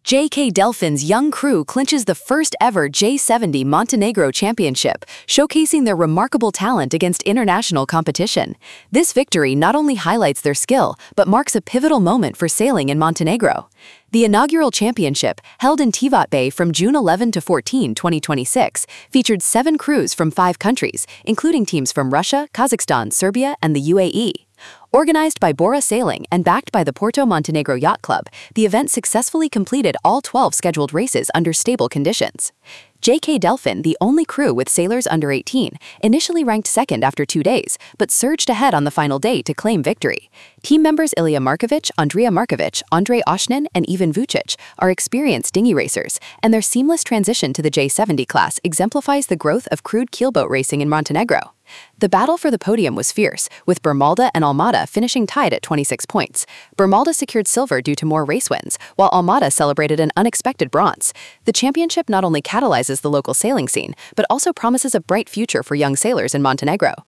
JK Delfin's young crew clinches the first ever J70 Montenegro Championship, showcasing their remarkable talent against international competition. This victory not only highlights their skill, but marks a pivotal moment for sailing in Montenegro. The inaugural championship, held in Tivat Bay from June 11 to 14, 2026, featured 7 crews from 5 countries, including teams from Russia, Kazakhstan, Serbia, and the UAE. Organized by Bora Sailing and backed by the Porto Montenegro Yacht Club, the event successfully completed all 12 scheduled races under stable conditions. JK Delfin, the only crew with sailors under 18, initially ranked second after 2 days, but surged ahead on the final day to claim victory. Team members Ilya Markovic, Andrea Markovic, Andrei Oshnin, and Ivan Vucic are experienced dinghy racers, and their seamless transition to the J70 class exemplifies the growth of crewed keelboat racing in Montenegro. The battle for the podium was fierce, with Bermalda and Almada finishing tied at 26 points. Bermalda secured silver due to more race wins, while Almada celebrated an unexpected bronze. The championship not only catalyzes the local sailing scene, but also promises a bright future for young sailors in Montenegro.